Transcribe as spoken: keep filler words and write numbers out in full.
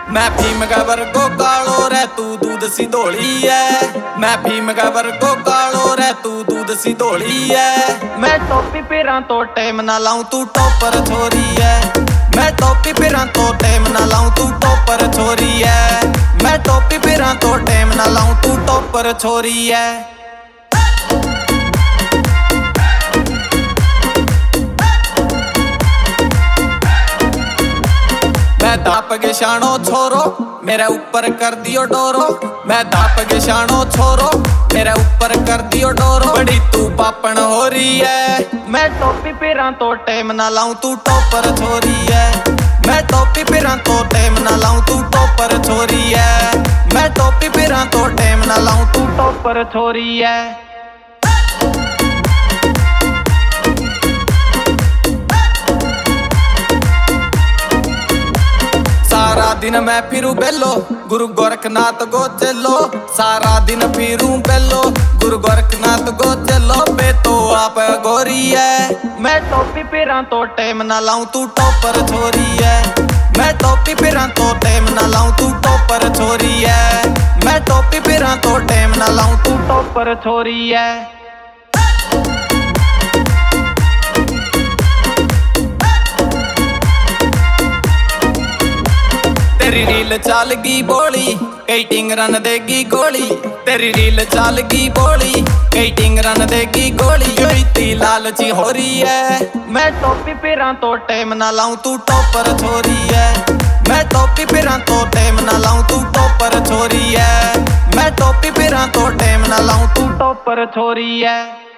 मैं भीम का वर्गो कालो रे तू दूध सी धोली है। मैं भीम का वर्गो कालो रे तू दूध सी धोली है। मैं टोपी पेरा तो टाइम ना लाऊं तू टॉपर छोरी है। मैं टोपी पेरा तो टाइम ना लाऊं तू टॉपर छोरी है। मैं टोपी पेरा तो टाइम ना लाऊं तू टॉपर छोरी है। मैं धाप के शानो छोरो मेरे ऊपर कर दियो डोरो। मैं धाप के शानो छोरो मेरे ऊपर कर दियो डोरो। बड़ी तू पापन हो रही है। मैं टोपी पेरा तो टाइम ना लाऊं तू टॉपर छोरी है। मैं टोपी पेरा तो टाइम ना लाऊं तू टॉपर छोरी है। मैं टोपी पेरा तो टाइम ना लाऊं तू टॉपर छोरी है। सारा दिन मैं फिरू बेलो गुरु गोरखनाथ गो चलो। सारा दिन फिरू बेलो गुरु गोरखनाथ गो चलो। बे तो आप गोरी है। मैं टोपी पेरा तो टाइम ना लाऊं तू टॉपर छोरी है। मैं टोपी पेरा तो टाइम ना लाऊं तू टॉपर छोरी है। मैं टोपी पेरा तो टाइम ना लाऊं तू टॉपर छोरी है। तेरी रील चाल गई बोली कई टिंगरन देगी गोली। तेरी रील चाल गई बोली कई टिंगरन देगी गोली। इतनी लालची हो रही है। मैं टोपी पेरा तो टाइम ना लाऊं तू टॉपर छोरी है। मैं टोपी पेरा तो टाइम ना लाऊं तू टॉपर छोरी है। मैं टोपी पेरा तो टाइम ना लाऊं तू टॉपर छोरी है।